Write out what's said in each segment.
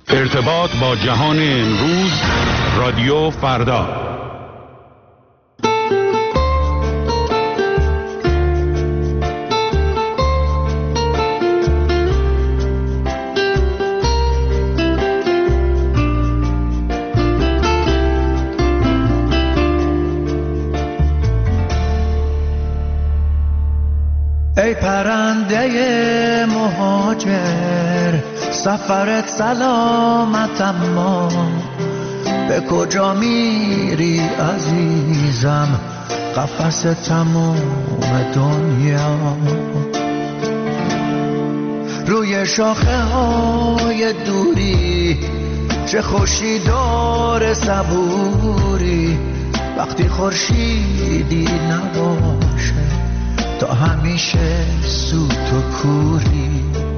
ارتباط با جهان امروز، رادیو فردا. ای پرنده مهاجر، سفرت سلامت، اما به کجا میری عزیزم؟ قفس تموم دنیا. روی شاخه های دوری چه خوشی داره صبوری، وقتی خورشیدی نباشه تا همیشه سوت و کوری.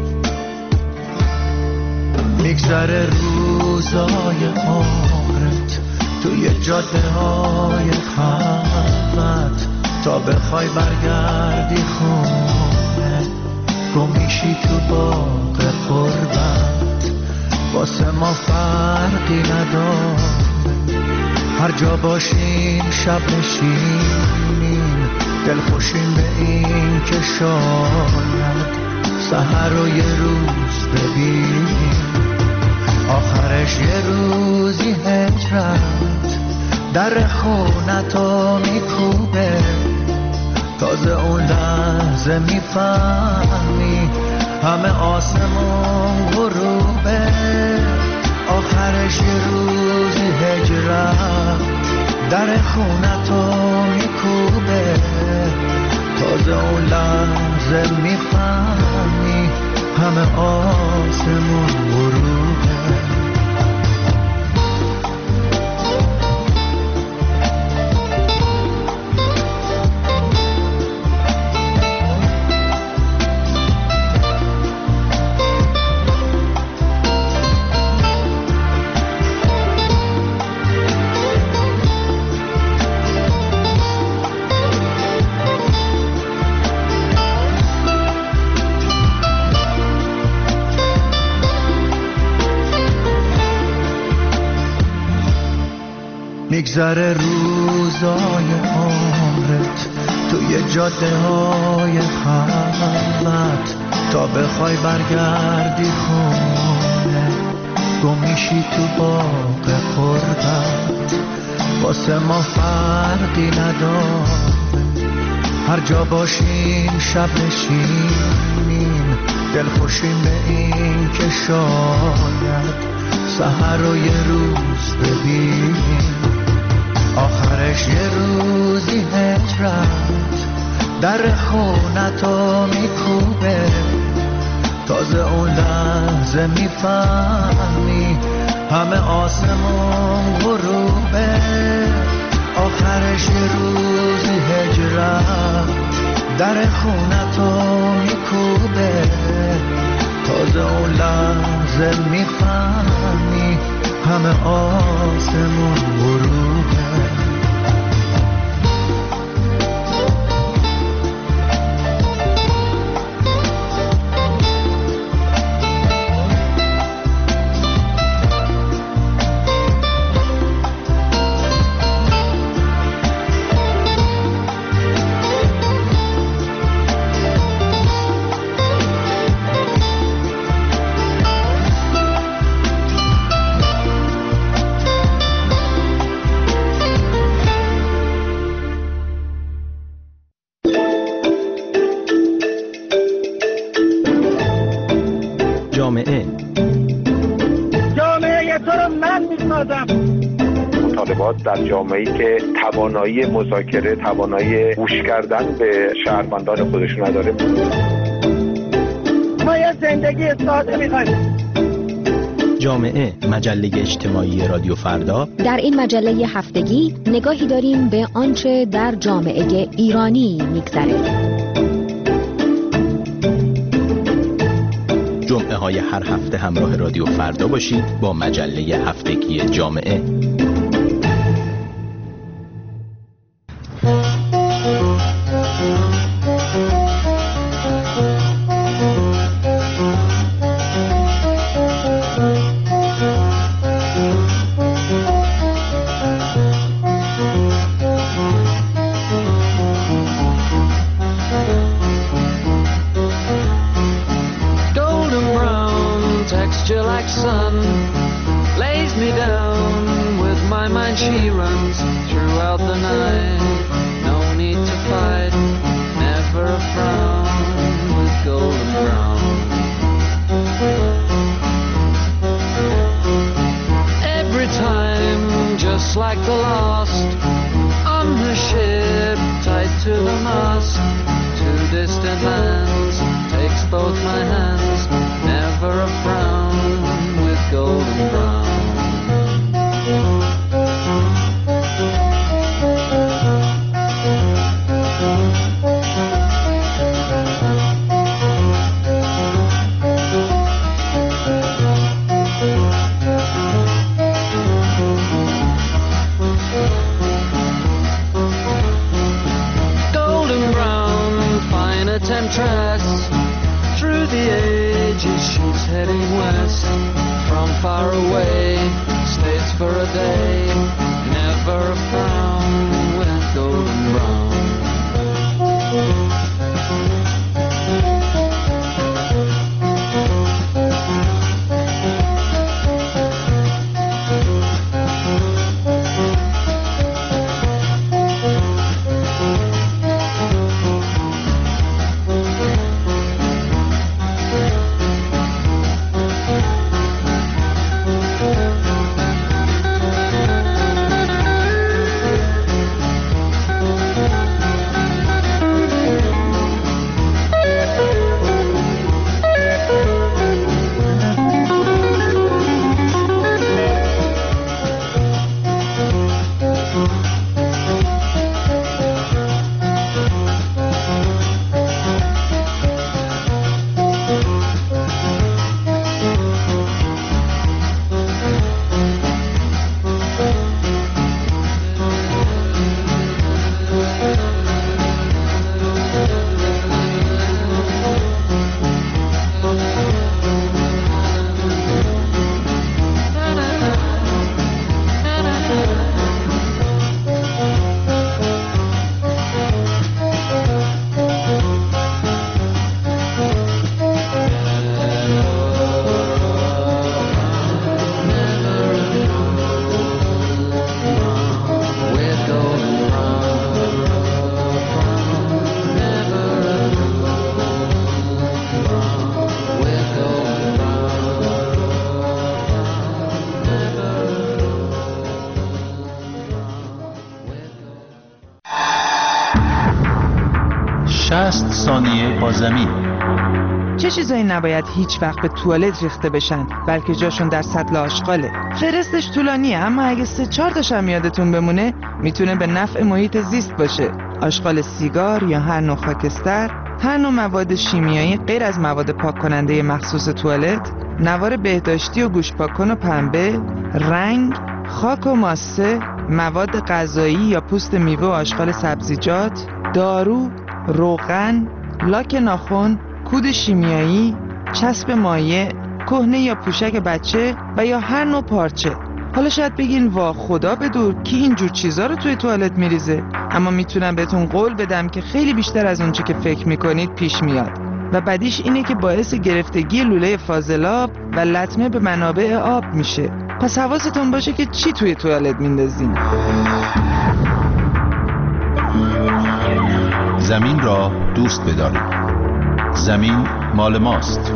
میگذره روزای عمرت توی جاده های خلوت، تا بخوای برگردی خونه گم میشی تو باغ غربت. واسه ما فرقی نداره هر جا باشیم، شب نشینیم دلخوشیم به این که شاید سحر رو یه روز ببینیم. آخرش یه روزی هجرت در خونتو میکوبه، تازه اون لحظه میفهمی همه آسمون غروبه. آخرش یه روزی هجرت در خونتو میکوبه، تازه اون لحظه میفهمی همه آسمون غروبه. میگذره روزای عمرت توی جاده های خلوت، تا بخوای برگردی خونه گم میشی تو باغ غربت. واسه ما فرقی نداره هر جا باشیم، شب نشینیم دلخوشیم به این که شاید سحر رو یه روز ببینیم. آخرش یه روزی هجرت در خونتو میکوبه، تازه اون لحظه میفهمی همه آسمون غروبه. آخرش یه روزی هجرت در خونتو میکوبه، تازه اون لحظه میفهمی همه آسمون غروبه. جامعه تو رو من میسازم. مطالبات در جامعه‌ای که توانایی مذاکره، توانایی گوش کردن به شهروندان خودشون نداره. ما یه زندگی ساده می‌خوایم. جامعه، مجله اجتماعی رادیو فردا. در این مجله هفتگی نگاهی داریم به آنچه در جامعه ایرانی می‌گذره. جمعه های هر هفته همراه رادیو فردا باشید با مجله هفتگی جامعه. pasture like sun lays me down. With my mind she runs throughout the night. No need to fight, never a frown, with golden brown. Every time, just like the last, on her ship, tied to the mast, to distant lands, takes both my hands, never a frown, with golden brown. Temptress, through the ages she's heading west. From far away, stays for a day, never a frown, with golden brown. ثانیه با زمین. چه چیزایی نباید هیچ وقت به توالت ریخته بشن بلکه جاشون در سطل آشغاله؟ فرستش طولانیه، اما اگه 3-4 تاش هم یادتون بمونه میتونه به نفع محیط زیست باشه. آشغال سیگار یا هر نوع خاکستر، هر نوع مواد شیمیایی غیر از مواد پاک کننده مخصوص توالت، نوار بهداشتی و گوش پاک‌کن و پنبه، رنگ، خاک و ماسه، مواد غذایی یا پوست میوه و آشغال سبزیجات، دارو، روغن، لاک ناخن، کود شیمیایی، چسب مایع، کهنه یا پوشک بچه و یا هر نوع پارچه. حالا شاید بگین وا خدا بدور کی اینجور چیزا رو توی توالت میریزه، اما میتونم بهتون قول بدم که خیلی بیشتر از اون چی که فکر میکنید پیش میاد و بعدیش اینه که باعث گرفتگی لوله فاضلاب و لطمه به منابع آب میشه. پس حواستون باشه که چی توی توالت میندازین. زمین را دوست بدارید. زمین مال ماست.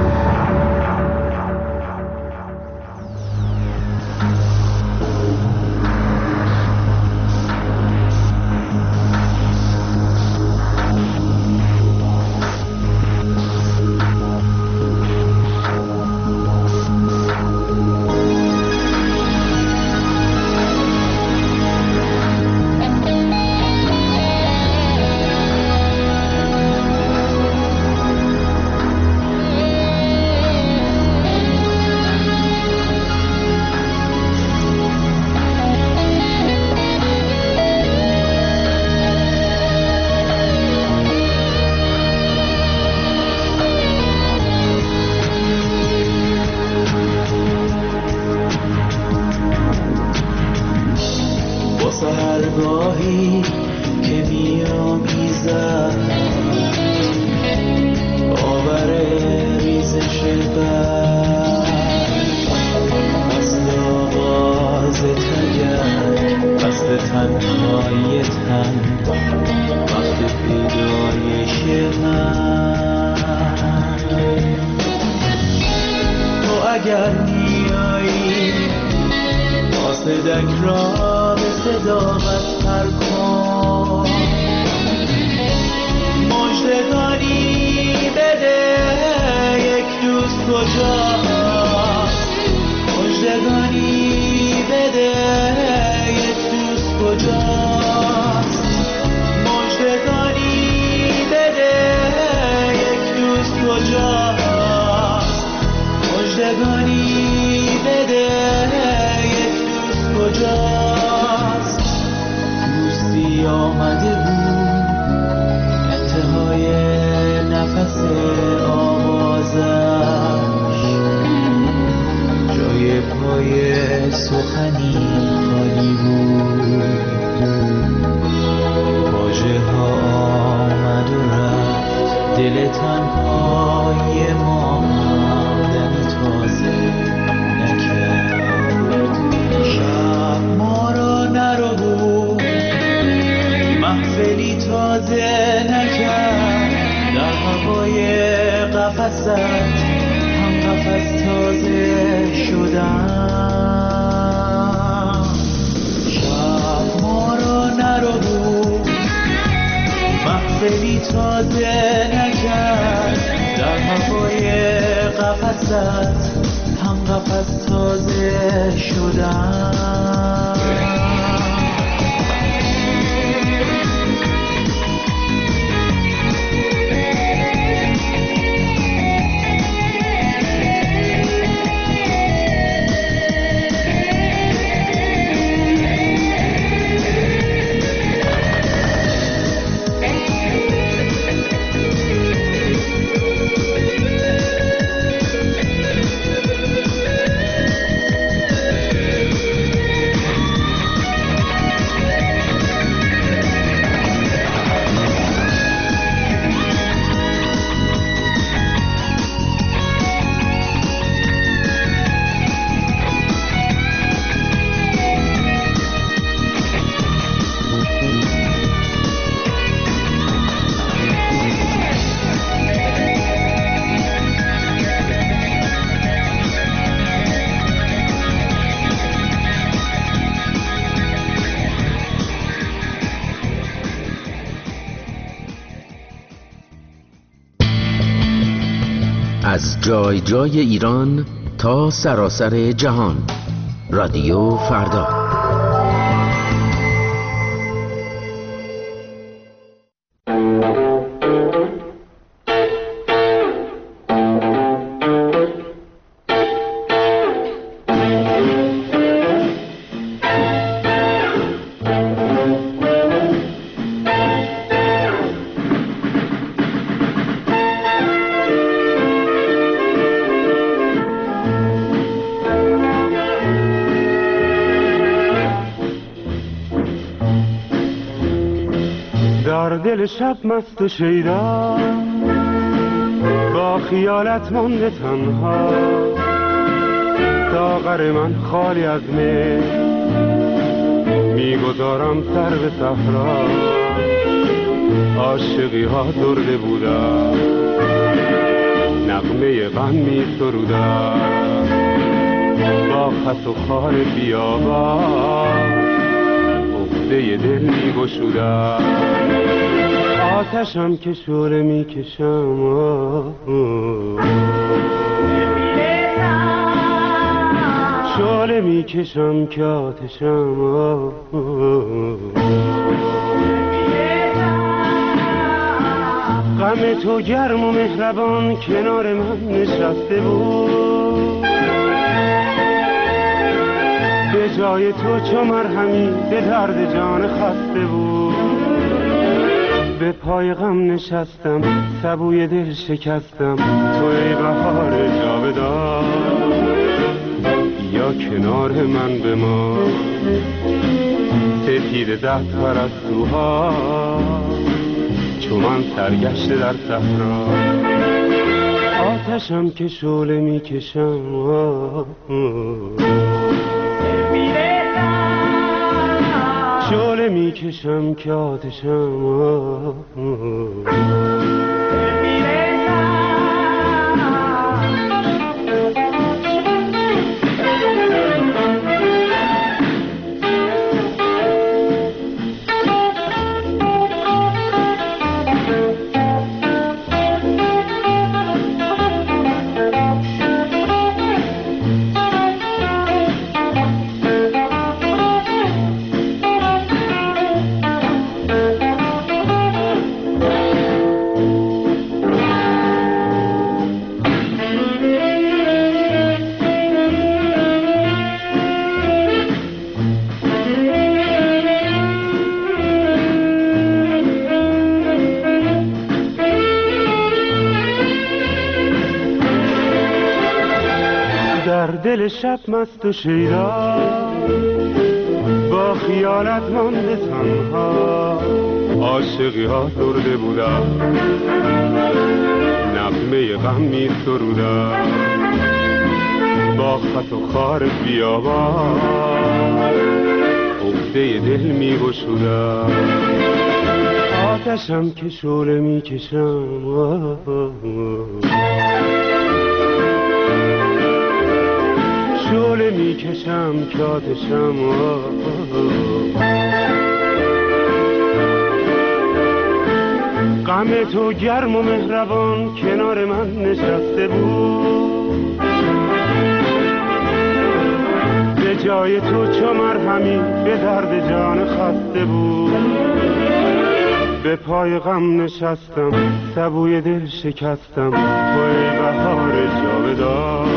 سحرگاهی که میامیزد باور ریزش برف اگر میایی قاصدک را به صداقت پر کن مژدگانی بده یک دوست کجاست مژدگانی بده یک دوست کجاست مژدگانی بده یک دوست کجاست مژدگانی بده یک دوست کجاست دوستی آمده بود انتهای نفس آوازش جای پای سخنی خالی بود واژه ها آمد و رفت دل تنهای ما هم دمی تازه نکرد شب ما را نربود محفلی تازه نکرد در هوای قفست هم قفس تازه شدم شب ما را نربود محفلی تازه نکرد در هوای قفست هم قفس تازه شدم از جای جای ایران تا سراسر جهان رادیو فردا. دل شب مست و شیدا با خیالت مونده تنها ساغر من خالی از می میگذارم سر به صحرا عاشقی ها درده بودن نغمه غم می سرودن با خس و خار بیابان عقده دل می گشودن آتشم که شعله می کشم شعله می کشم که آتشم غم تو گرم و مهربان کنار من نشسته بود به جای تو چو مرهمی به درد جان خسته بود به پای غم نشستم سبوی دل شکستم تو ای بهار جاودان یا کنار من به ما سپید زهد پرستوها چون من سرگشته در صحرا آتشم که شعله می کشم شعله می کشم که آتشم در دل شب مست و شیدا با خیالت مانده تنها عاشقی ها درده بودم نغمه غم می سرودم با خط و خار بیابان عقده دل می گشودم آتشم که شعله می کشم شعله می کشم که آتشم غم تو گرم و مهربان کنار من نشسته بود به جای تو چو مرهمی به درد جان خسته بود به پای غم نشستم سبوی دل شکستم تو ای بهار جاودان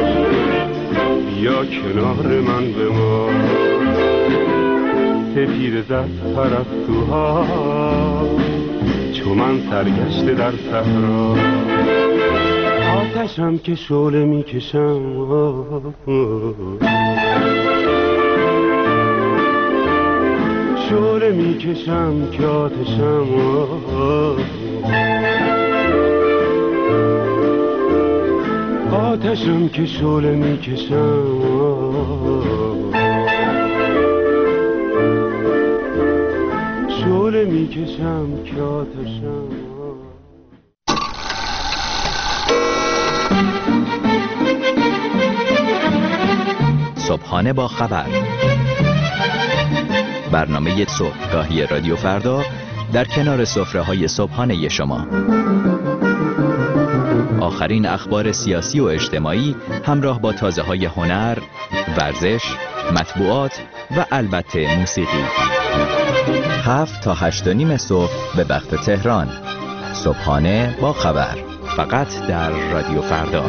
یا کنار من بمان سپید زد پرستوها چو من سرگشته در صحرا آتشم که شعله می کشم شعله می کشم که آتشم آتشم که شعله می کشم شعله می کشم که آتشم صبحانه با خبر، برنامه صبحگاهی رادیو فردا در کنار سفره‌های صبحانه شما. آخرین اخبار سیاسی و اجتماعی همراه با تازه‌های هنر، ورزش، مطبوعات و البته موسیقی. 7 تا 8:30 صبح به وقت تهران. صبحانه با خبر، فقط در رادیو فردا.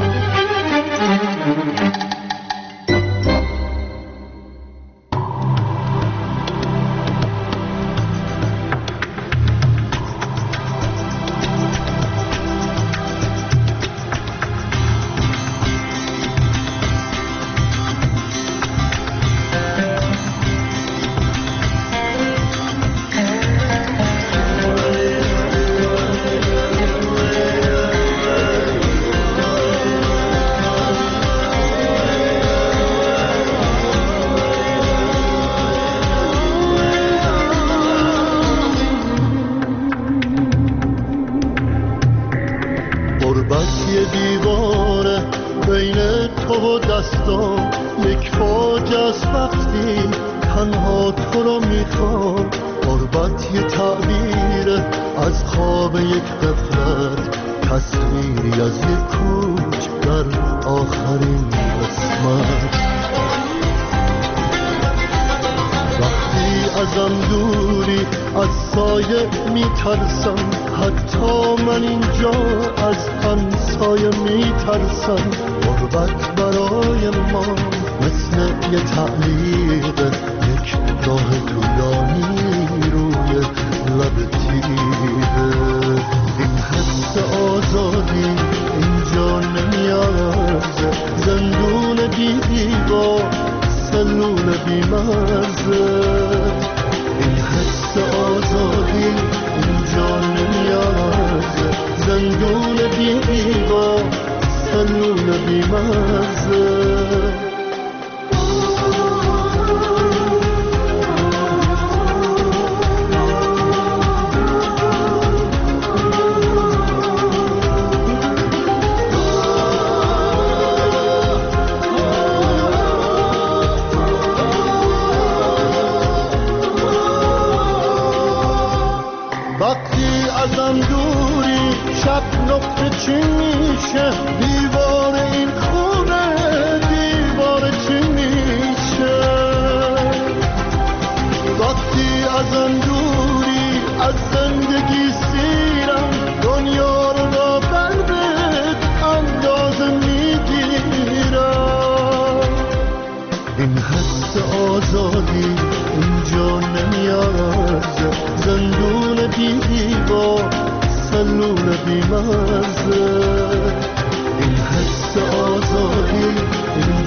این حس آزادی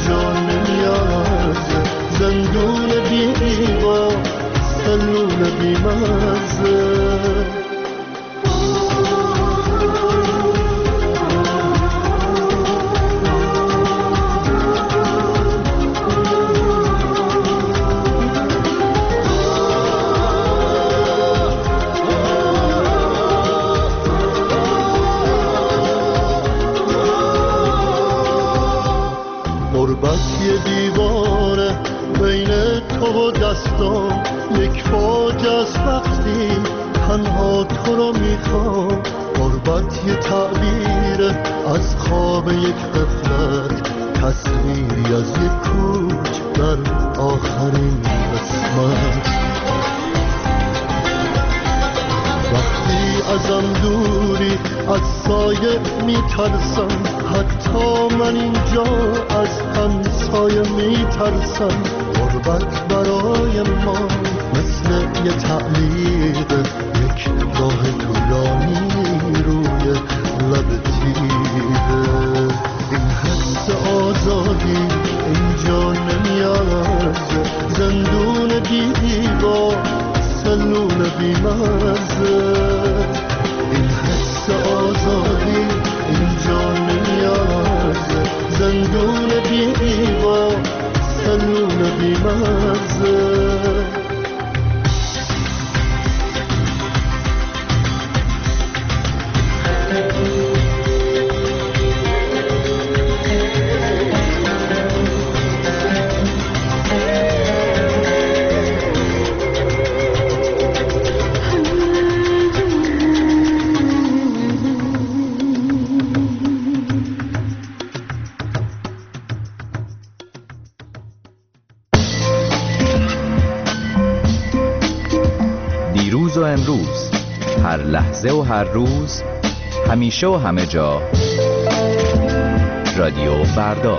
غربت یه دیواره بین تو و دستام، یک فوج از وقتی تنها تو رو میخوام. غربت یه تعبیره از خواب یک غفلت، تصویری از یک کوچ در آخرین قسمت. وقتی ازم دوری از سایه میترسم، حتی من اینجا از همسایه میترسم. غربت برای ما مثل یه تعلیق، یک راه طولانی روی لب تیره. این حس آزادی اینجا نمیارزه، زندون دیوار سلول بیمزه. این حس آزادی اینجا نمیارزه، زندون دیوار سلول بیمزه. دیروز و امروز، هر لحظه و هر روز، همیشه و همه جا، رادیو فردا.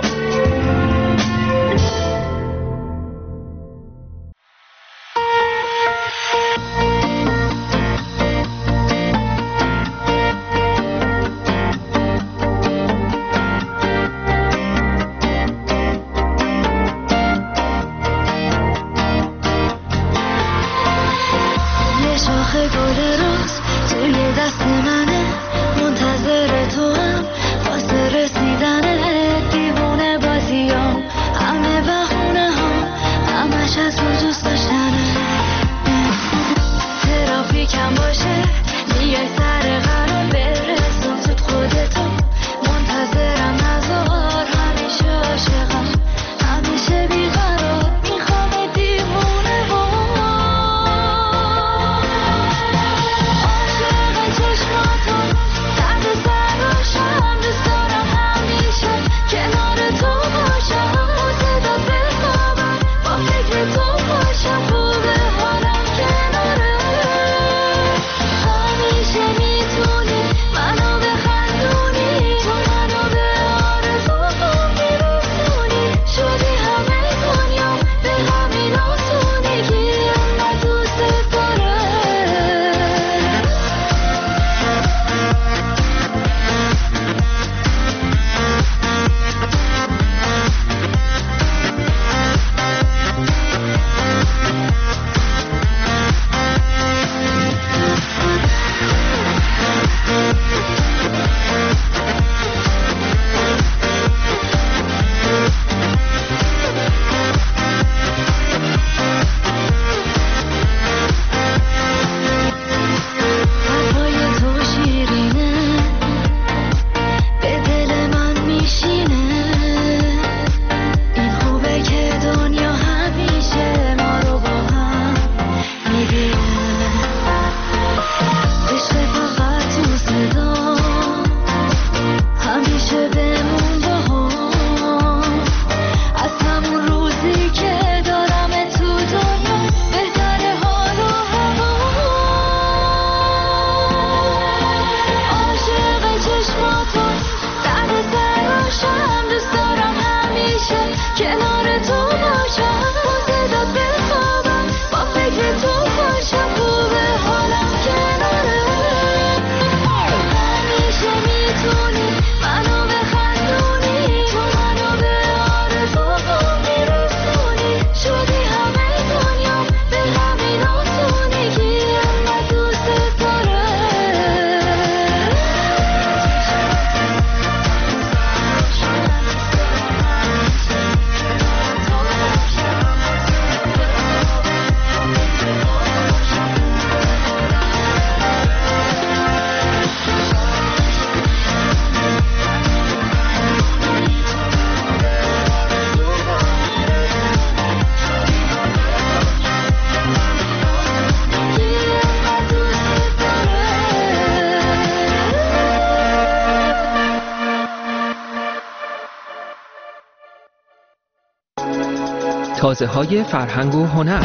تازه‌های فرهنگ و هنر.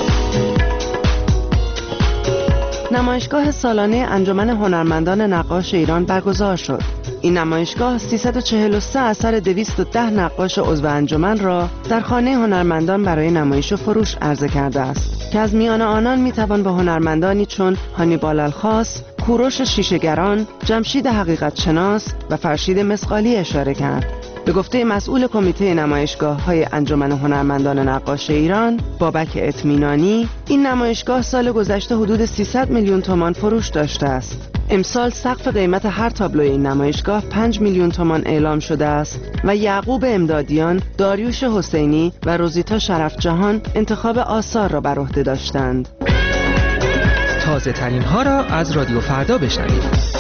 نمایشگاه سالانه انجمن هنرمندان نقاش ایران برگزار شد. این نمایشگاه 343 اثر 210 نقاش عضو انجمن را در خانه هنرمندان برای نمایش و فروش عرضه کرده است که از میان آنان میتوان به هنرمندانی چون هانیبال الخاص، کوروش شیشه‌گران، جمشید حقیقت شناس و فرشید مسقالی اشاره کرد. به گفته مسئول کمیته نمایشگاه‌های انجمن هنرمندان نقاش ایران، بابک اطمینانی، این نمایشگاه سال گذشته حدود 300 میلیون تومان فروش داشته است. امسال سقف قیمت هر تابلوی این نمایشگاه 5 میلیون تومان اعلام شده است و یعقوب امدادیان، داریوش حسینی و روزیتا شرف جهان انتخاب آثار را بر عهده داشتند. تازه ترین ها را از رادیو فردا بشنوید.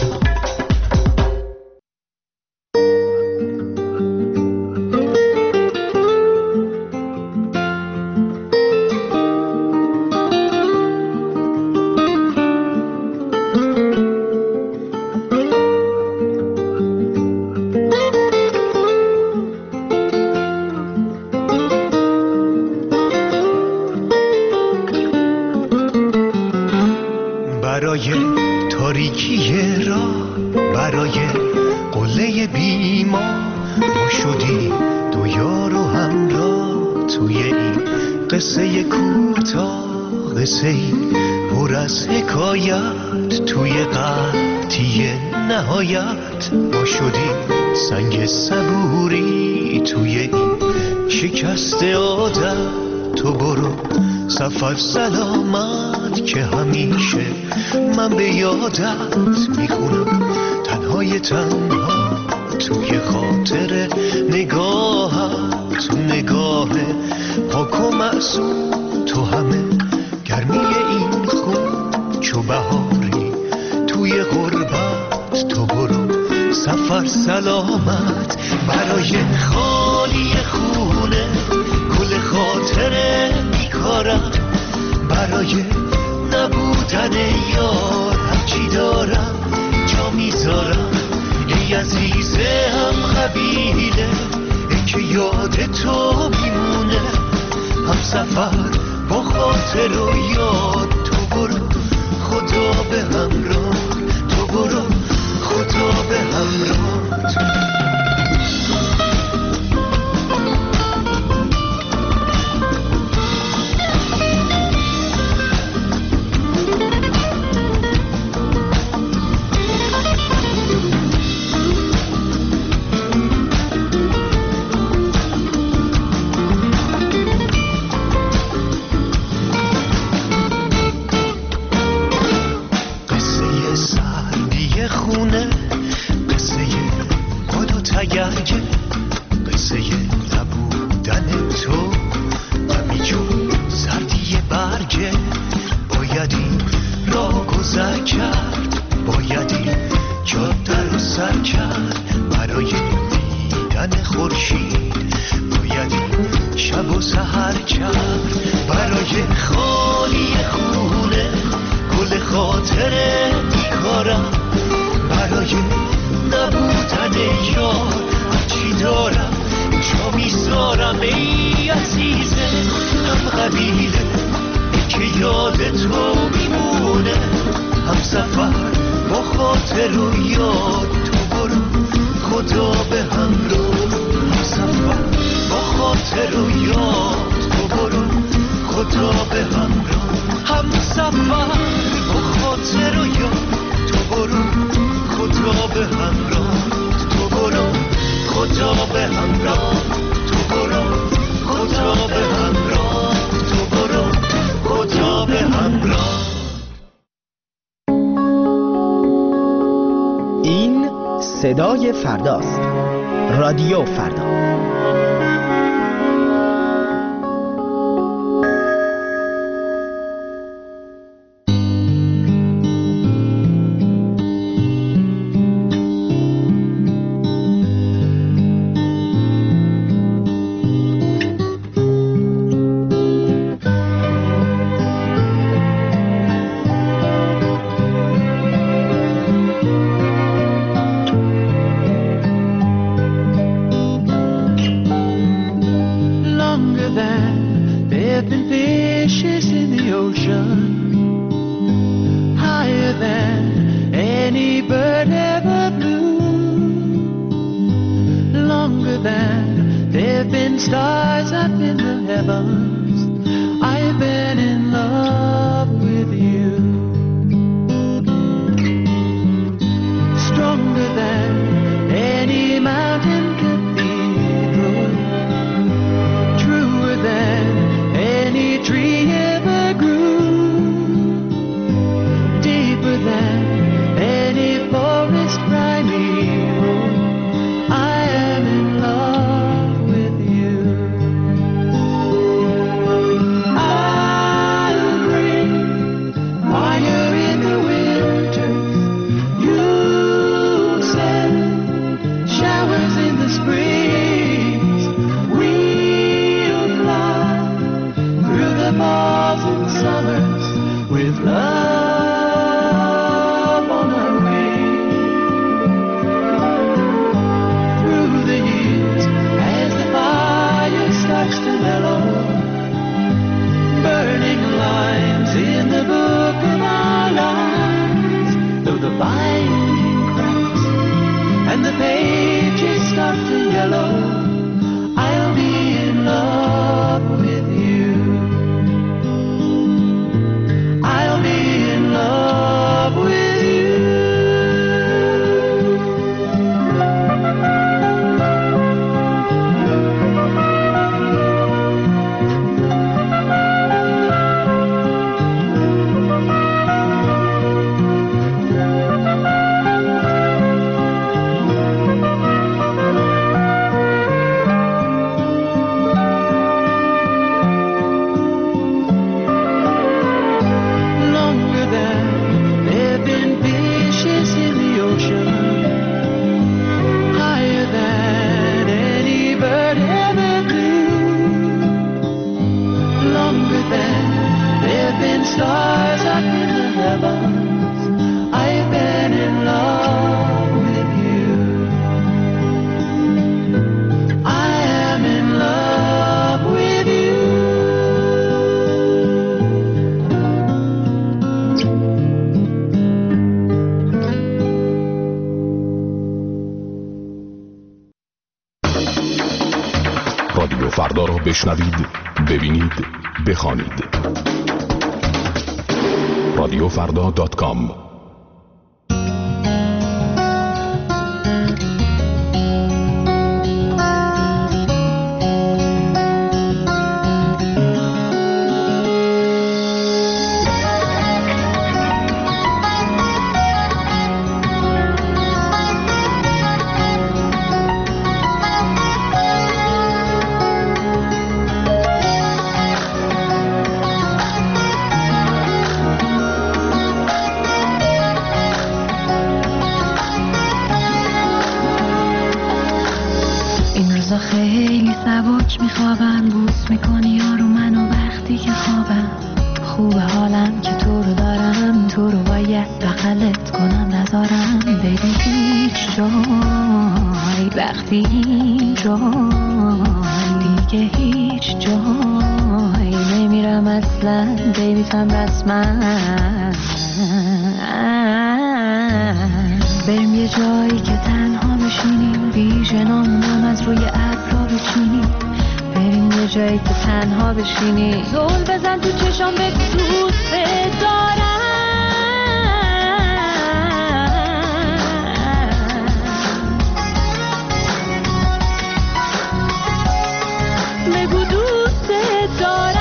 برای تاریکی را، برای قله بیما ما شدیم دو یار و همراه توی این قصه کوتاه، قصه پر از حکایت توی قحطی نهایت. ما شدیم سنگ صبوری توی این شکست عادت. تو برو سفر سلامت که همیشه من به یادت میخونم تنهای تنها توی خاطر نگاهت، تو نگاه پاک و معصوم، تو همه گرمی این خون چو بهاری توی غربت. تو برو سفر سلامت برای خالی خونه کل خاطر بیکارم، برای نبودن یار هرچی دارم جا میذارم. ای عزیز هم قبیله ای که یاد تو میمونه، هم سفر با خاطر و یاد. تو برو خدا به همراه، تو برو خدا به همراه. صدای فرداست. رادیو فردا. longer than there have been fishes in the ocean, higher than any bird ever flew, longer than there have been stars up in the heavens. I've been in love with you. Stronger than any mountain cathedral, truer than any tree ever grew, deeper than any forest primeval. I am in love with you. I'll bring fire in the winter, you'll send showers in the springs, we'll fly through the falls and summers with love on our wings. Through the years, as the fire starts to mellow, burning lines in the book of our lives, though the binding cracks and the pages start to yellow, I'll be in love with you. I'll be in love with you. Longer than there have been fishes in the ocean, higher than any bird ever flew, longer than there have been stars up in the heavens. I've been in love with you. I am in love with you. رادیو فردا را بشنوید، ببینید، بخوانید. رادیوفردا.com خیلی سبک میخوابم، بوس میکنی یارو منو وقتی که خوابم. خوبه حالم که تو رو دارم، تو رو باید بغلت کنم نذارم بری هیچ جای، وقتی اینجای دیگه هیچ جای نمیرم اصلا، بیبیتم رسما. بریم یه جایی که تنها بشینیم، بیژنامونم از روی ابرا بچینیم. بریم یه جایی که تنها بشینیم، زل بزن تو چشام بگو دوست دارم. بگو دوست دارم.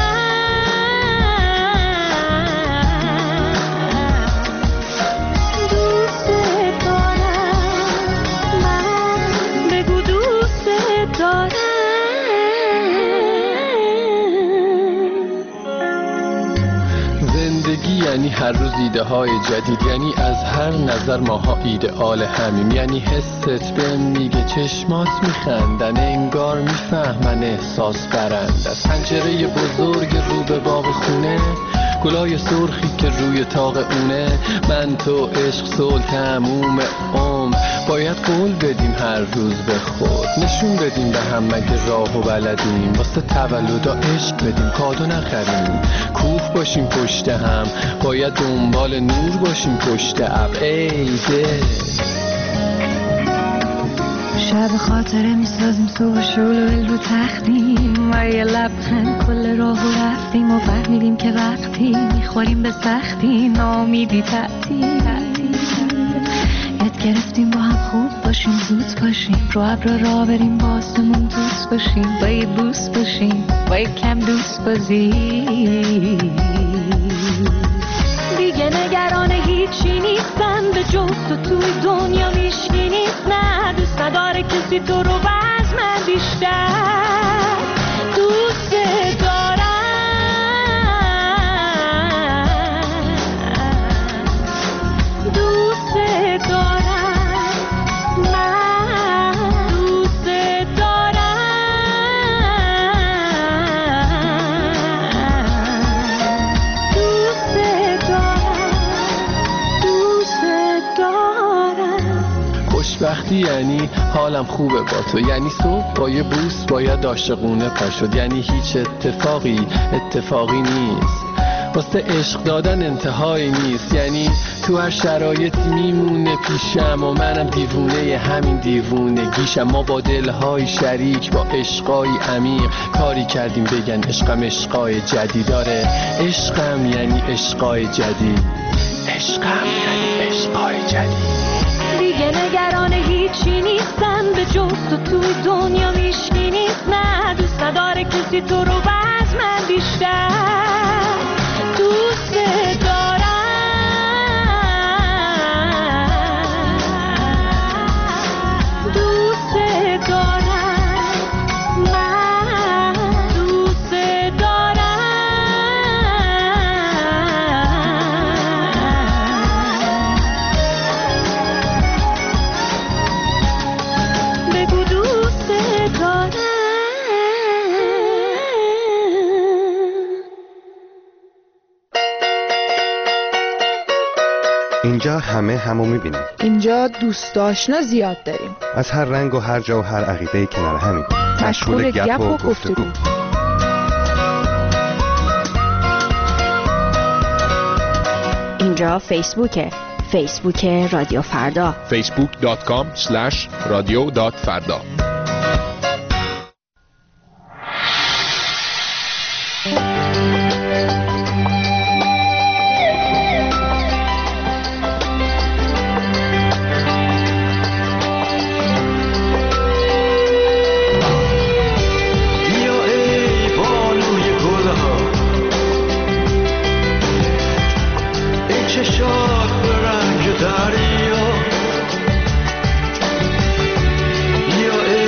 یعنی هر روز ایده های جدید، یعنی از هر نظر ماها ایدئال همیم، یعنی حست بهم میگه چشمات میخندن، انگار میفهمن احساس برند. از پنجره بزرگ رو به باغ خونه گلای سرخی که روی تاق اونه. من تو عشق صلح تموم عمر. باید قول بدیم هر روز به خود، نشون بدیم به هم مگه راه و بلدیم. واسه تولدا عشق بدیم کادو نخریم. کوه باشیم پشت هم، باید دنبال نور باشیم پشت ابر. ای دل شب خاطره میسازیم صبح شلول رو تختیم و یه لبخند کل راه رو رفتیم و فهمیدیم که وقتی میخوریم به سختی نامیدی تعطیل. یاد گرفتیم با هم خوب باشیم زود باشیم رو ابر را بریم با آسمون دوست باشیم با یه بوس باشیم با یه کم دوست بازی. دیگه نگران هیچی نیستم به جز تو توی دنیا میشکی نیست. نه دوست نداره کسی تو رو باز من بیشتر دوست دارم. دوست دارم من دوست دارم. دوست دارم. خوشبختی یعنی حالم خوبه با تو، یعنی صبح با یه بوس باید عاشقونه پا شد، یعنی هیچ اتفاقی نیست. واسه عشق دادن انتهایی نیست، یعنی تو هر شرایطی میمونه پیشم و منم دیوونه همین دیوونگیشم. ما با دلهای شریک با عشقای عمیق کاری کردیم بگن عشقم عشقای جدید. داره عشقم یعنی عشقای جدید. عشقم یعنی عشقای جدید. دیگه نگران هیچی نیستم به جز تو توی دنیا میشکی نیست. نه دوست نداره کسی تو رو باز من بیشتر دوست دارم. دوست دارم من دوست دارم. بگو دوست دارم. اینجا همه همو میبینیم. اینجا دوست آشنا زیاد داریم، از هر رنگ و هر جا و هر عقیده کنار همین. مشغول گپ و گفتگو. اینجا فیسبوک رادیو فردا. facebook.com/radio.farda. یا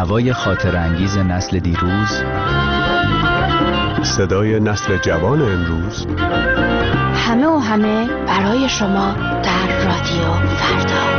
نوای خاطر انگیز نسل دیروز، صدای نسل جوان امروز، همه و همه برای شما در رادیو فردا.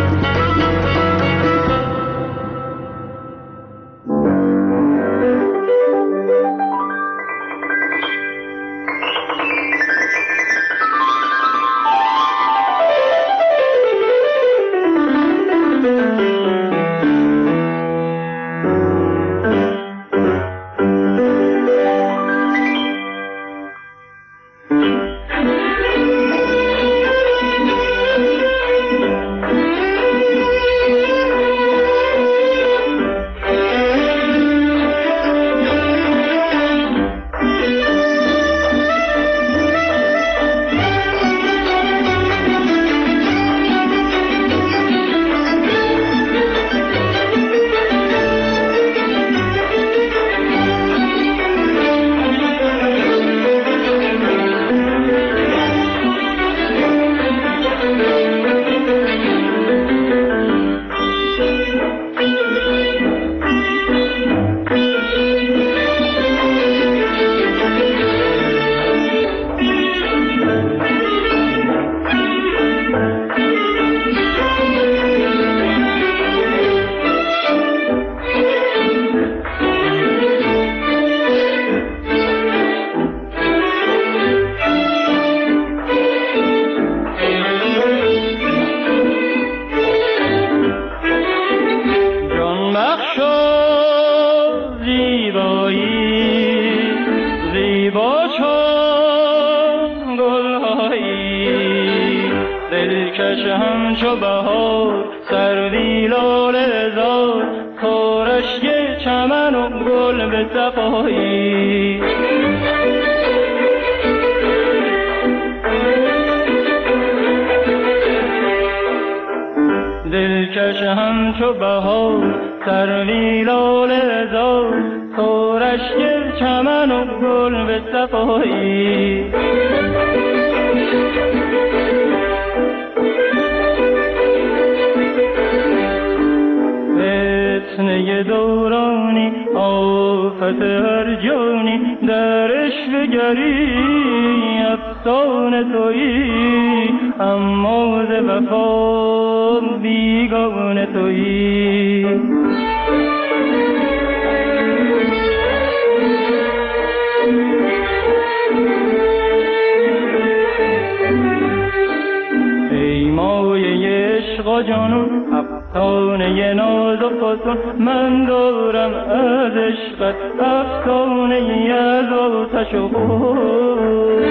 دلکش همچو بهار سروی لاله زار تو رشک چمن و گل به صفایی فتنه دورانی آفت هر جانی در عشق گری افسان تویی اما ز وفا بیگانه تویی ای مایه عشق و جانون افسانه ناز و فسون من دارم از عشقت افسانه ای از آتش و خون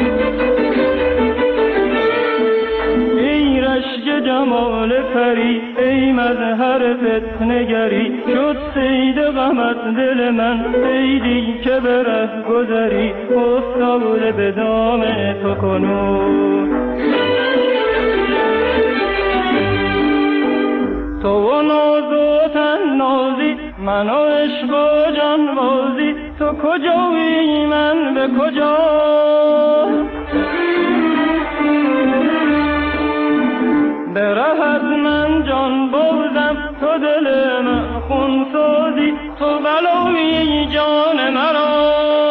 ای رشک جمال پری ای مظهر فتنگری شد صید غمت دل من صیدی که به ره گذری افتاده به دام تو کنون تو و ناز و تن نازی من و عشق و جان بازی تو کجایی من به کجا به رهت من جان بازم تو دل من خون سازی تو بلایی جان مرا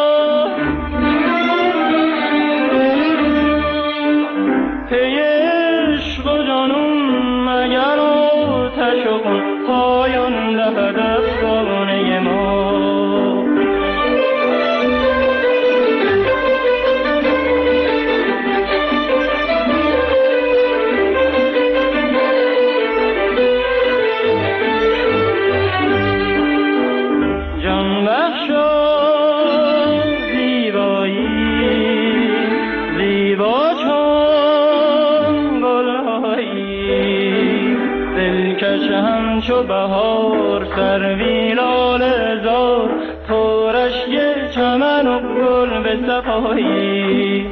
پی عشق و جانون مگر آتش و خون پایان دهد افسانه ما جان بخشا زیبایی زیبا چون گلهایی دلکش همچو بهار سروی لاله زار تو رشک چمن و گل به صفایی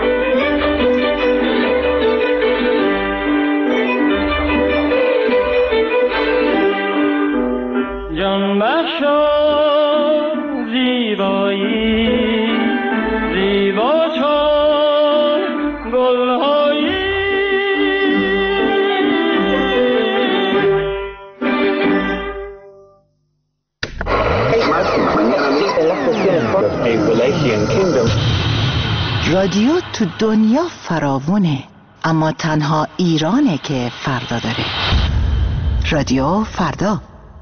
جان بخشا زیبایی زیبا چون گلهایی رادیو تو دنیا فراوونه، اما تنها ایرانه که فردا داره. رادیو فردا.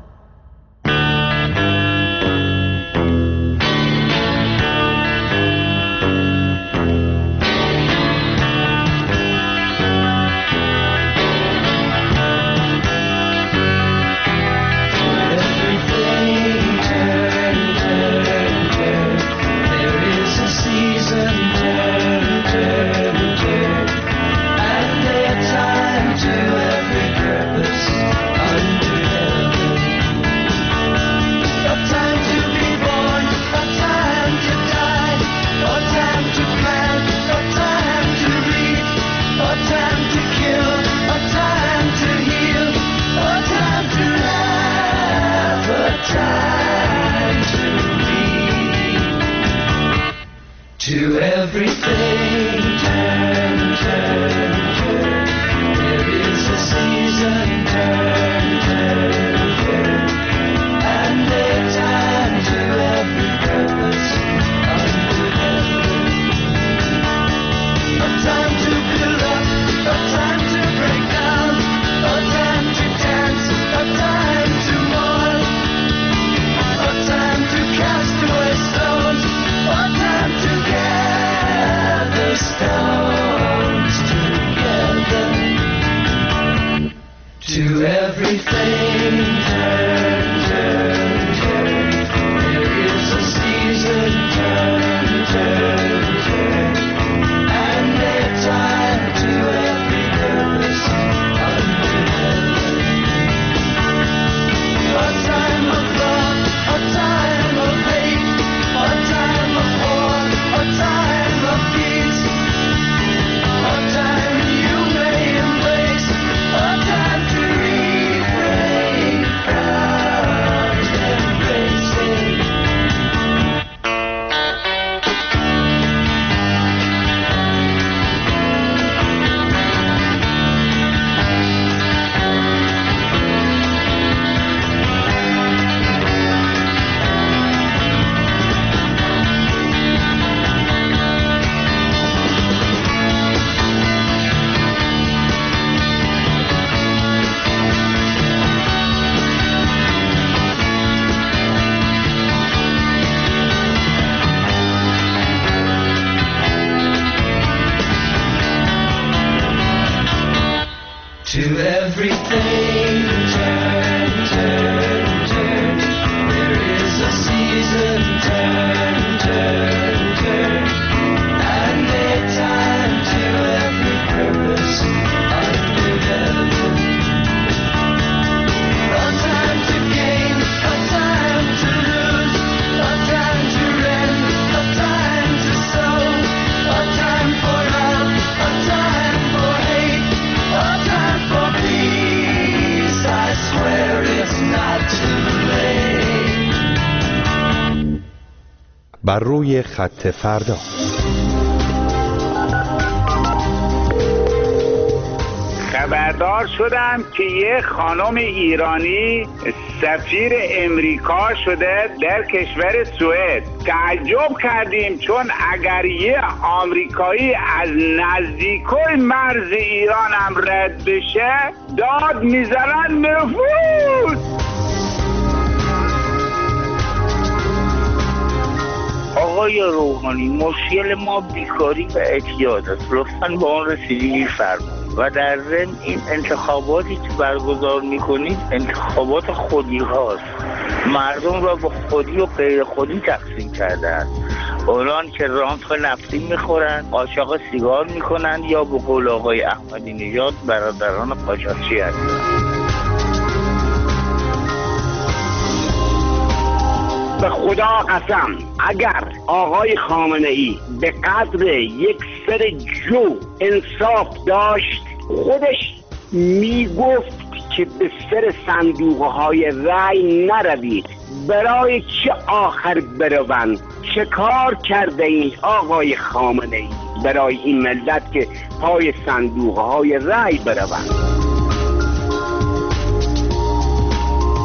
To everything, turn, turn, turn. There is a season, turn, turn, turn. And there's time to every purpose under heaven. A time to build up, a time to break down, a time to dance, a time to mourn, a time to cast away stones, a time to gather stones together. To everything, turn, turn, turn. There is a season, turn, turn, turn. And there's time to every purpose under heaven. A time of love, a time of hate, a time of war, a time of peace, a time you may embrace, a time to refrain from embracing. To everything, turn, turn, turn. There is a season, turn, turn, turn. And there's time to every purpose under heaven. A time to gain, a time to lose, a time to rend, a time to sow, a time for love, a time for hate, a time for peace. I swear it's not too late. بر روی خط فردا. خبردار شدم که یه خانم ایرانی سفیر امریکا شده در کشور سوئد. تعجب کردیم چون اگر یه آمریکایی از نزدیکای مرز ایران هم رد بشه داد میزنن نفوذ. آقای روحانی، مشکل ما بیکاری و اعتیاد است. لطفاً با آن رسیدگی فرمایید. و در ضمن این انتخاباتی که برگزار میکنید انتخابات خودی هاست. مردم را به خودی و غیر خودی تقسیم کردن. اونان که رانت نفتی میخورن، عاشق سیگار میکنن یا به قول آقای احمدی نژاد برادران قاچاقچی هستند. به خدا قسم اگر آقای خامنه ای به قدر یک سر جو انصاف داشت خودش میگفت که به سر صندوقهای رأی نروید. برای چه آخر بروند؟ چه کار کرده این آقای خامنه ای برای این ملت که پای صندوقهای رأی بروند؟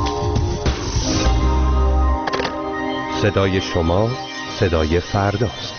صدای شما صدای فرداست.